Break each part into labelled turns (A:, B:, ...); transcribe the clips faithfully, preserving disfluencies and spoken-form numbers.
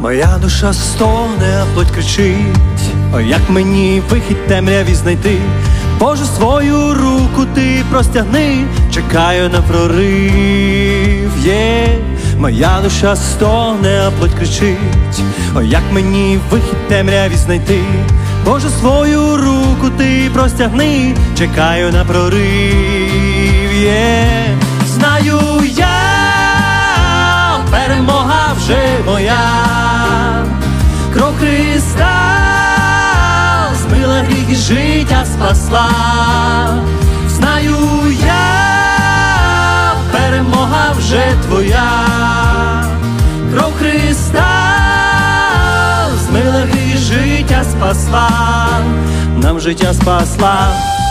A: Моя душа стогне, а плоть кричить: ой, як мені вихід темряві знайти? Боже, свою руку ти простягни, чекаю на прорив. Є, моя душа стогне, а плоть кричить: ой, як мені вихід темряві знайти? Боже, свою руку ти простягни, чекаю на прорив. Є, знаю я, перемога вже моя, кров Христа змила гріх і життя спасла. Знаю я, перемога вже твоя, кров Христа змила гріх і життя спасла, нам життя спасла.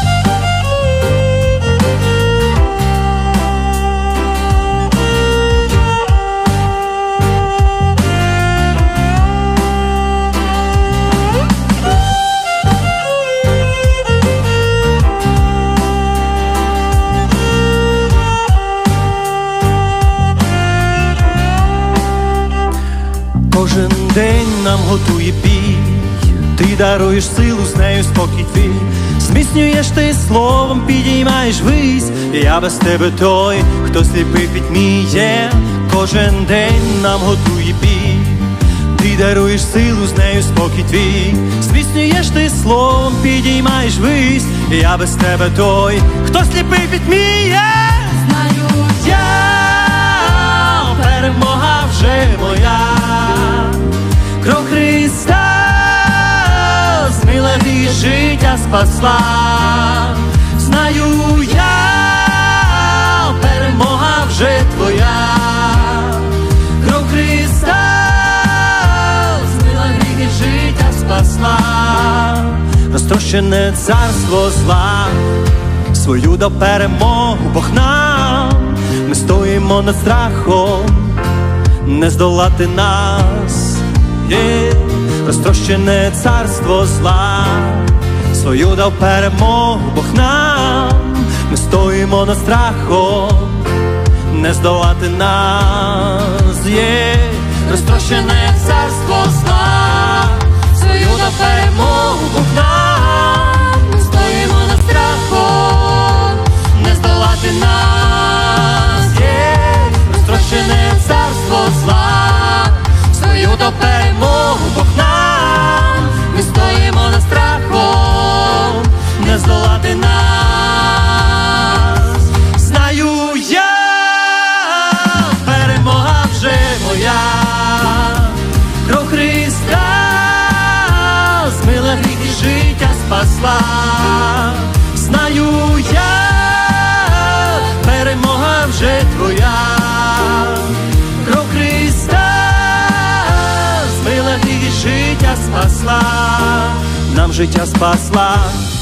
A: Кожен день нам готує бій, ти даруєш силу, з нею спокій твій. Зміцнюєш ти словом, підіймаєш вись. Я без тебе той, хто сліпий пітьміє. Кожен день нам готує бій, ти даруєш силу, з нею спокій твій. Зміцнюєш ти словом, підіймаєш вись. Я без тебе той, хто сліпий пітьміє. Знаю я, перемога вже моя, кров Христа змила гріх, життя спасла. Знаю я, перемога вже твоя, кров Христа змила гріх і життя спасла. Розтрощене царство зла свою дав перемогу Бог нам. Ми стоїмо над страхом, не здолати нас. Є, розтрощене царство зла свою дав перемогу Бог нам. Ми стоїмо над страхом, не здолати нас. Є, розтрощене царство зла свою дав перемогу Бог нам. Ми стоїмо над страхом, не здолати нас. Є, розтрощене царство зла свою дав перемогу Бог нам. Ми стоїмо над страхом, не здолати нас. Знаю я, перемога вже моя, кров Христа змила гріх і життя спасла. Знаю я, перемога вже твоя, кров Христа змила гріх і життя спасла, нам життя спасла.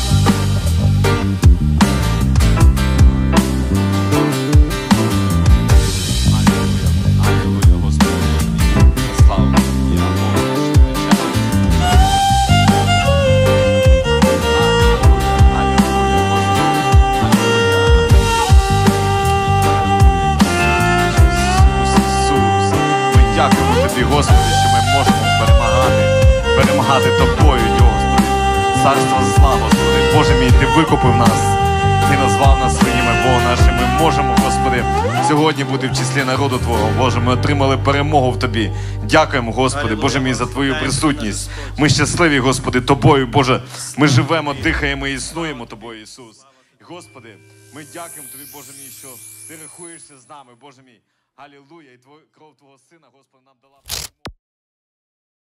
B: Дякуємо Тобі, Господи, що ми можемо перемагати, перемагати Тобою, Господи. Царство зла, Господи, Боже мій, Ти викупив нас, Ти назвав нас своїми, Бог нашим. Ми можемо, Господи, сьогодні бути в числі народу Твого, Боже. Ми отримали перемогу в Тобі. Дякуємо, Господи, Боже мій, за Твою присутність. Ми щасливі, Господи, Тобою, Боже. Ми живемо, дихаємо і існуємо Тобою, Ісус. Господи, ми дякуємо Тобі, Боже мій, що Ти рахуєшся з нами, Боже мій. Алілуя, і твою кров Твого Сина, Господи, нам дала.